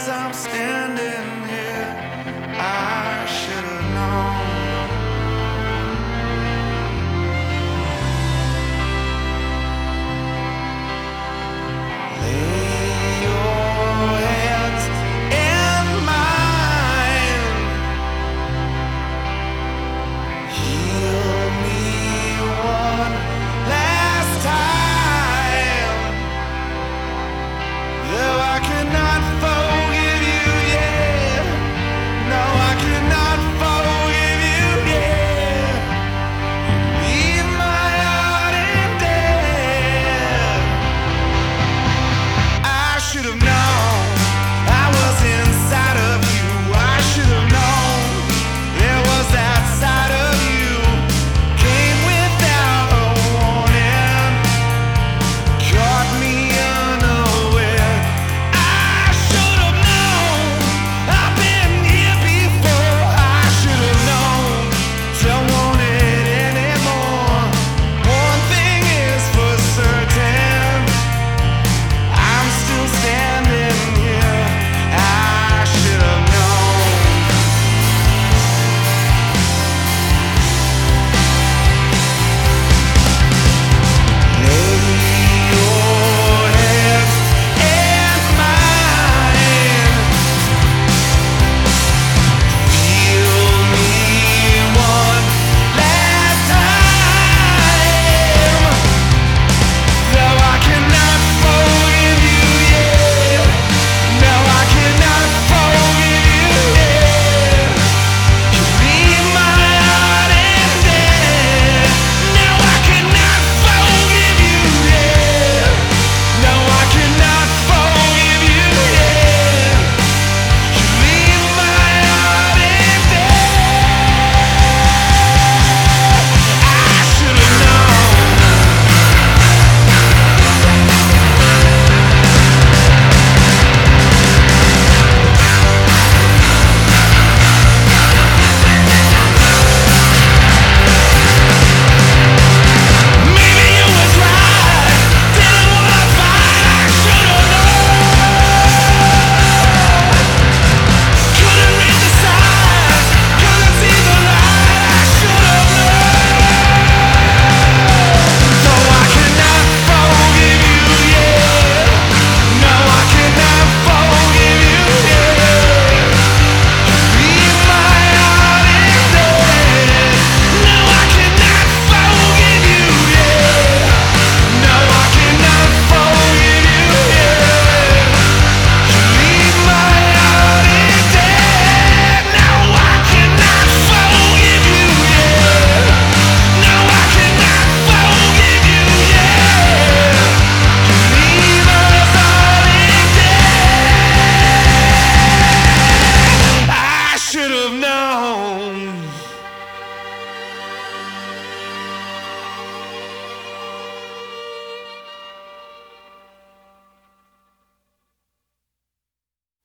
as I'm standing here, I should have known. Lay your hands in mine, heal me one last time. Though I cannot forgive you, yeah. No, I cannot forgive you, yeah. Leave my heart in dead. I should have known I was inside of you. I should have known there was that side of you. Came without a warning, caught me unaware. I should have known I've been here before. I should have known, don't want it anymore. One thing is for certain, I'm still standing here. I should have known. Lay your hands in mine, feel me one last time. Though I cannot forgive you, yeah. No, I cannot forgive you, yeah. You leave my heart in dead. No, I cannot forgive you, yeah. No, I cannot forgive you, yeah. You leave my heart in dead. I should have known. Maybe you was right, didn't wanna fight. I should have known. Couldn't read the signs, couldn't see the light. I should have known. Though I cannot forgive you, yeah. No, I cannot forgive you, yeah. Leave my heart in dead. No, I cannot forgive you, yeah. No, I cannot forgive you, yeah. You leave my heart in dead. No, I cannot forgive you, yeah. No, I cannot forgive you, yeah. You leave us all in dead. I should have known.